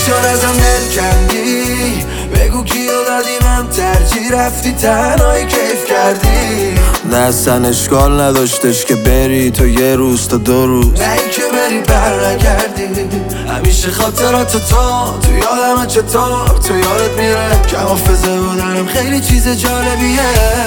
چون ازم دل کندی بگو کیو دادی من ترجیح رفتی تنهایی کیف کردی. نه اصلا اشکال نداشتش که بری تو یه روز تا 2 روز، نه این که بری بر نگردی. همیشه خاطرات تو یادمه چطور تو یادت میره که حافظه بودنم خیلی چیز جالبیه.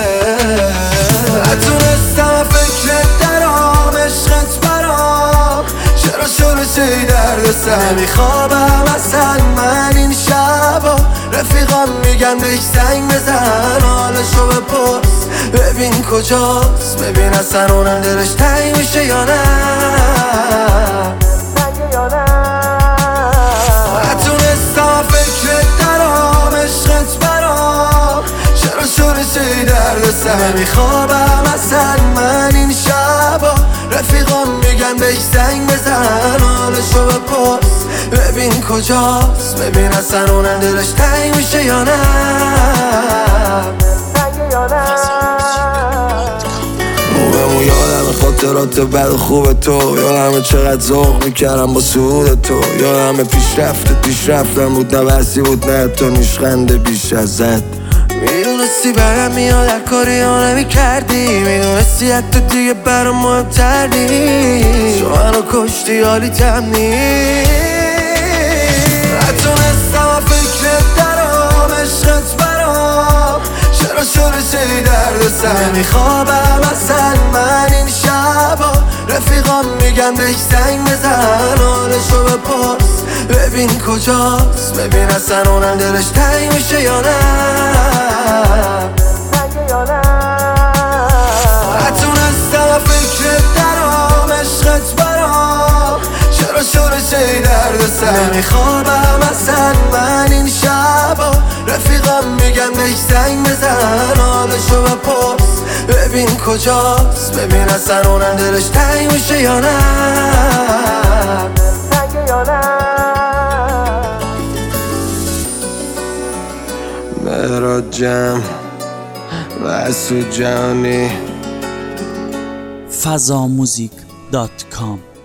نتونستم فکرت درام عشقت برام چرا شروع درد سر نمیخوابم اصلا من این شبا. رفیقام میگن بهش زنگ بزن حالشو بپرس ببین کجاست، ببین اصلا اونم دلش تنگ میشه یا نه. نتونستم فکرت درام عشقت برام چرا شروع درد سر نمیخوابم اصلا من این شبا. رفیقام میگن بهش زنگ بزن حالشو بپرس ببین کجاست، ببین اصلا اونم دلش تنگ میشه یا نه. موممو یادم خاطرات بد و خوب تو، یادم چقدر ذوق میکردم با سعود تو، یادم پیشرفتم بود نه بسی بود نه تو نیشخنده بیش ازت. میدونستی برم میاد هر کاری ها نمیکردی، میدونستی حتی دیگه برام مهمتر نیست. تو منو کشتی حالی تم نیست. نتونستم فکرت درام عشقت برام چرا شروع درد سر نمیخوابم اصلا من این شبا. رفیقام میگن بهش زنگ بزن حالشو بپرس ببین کجاست، ببین اصلا اونم دلش تنگ میشه یا نه. نتونستم فکرت درام عشقت برام چرا شروع درد سر نمیخوابم اصلا من این شبا. رفیقام میگن بهش زنگ بزن حالشو بپرس ببین کجاست، ببین اصلا اونم دلش تنگ میشه یا نه. مهراد جم واسو جانی fazamuzik.com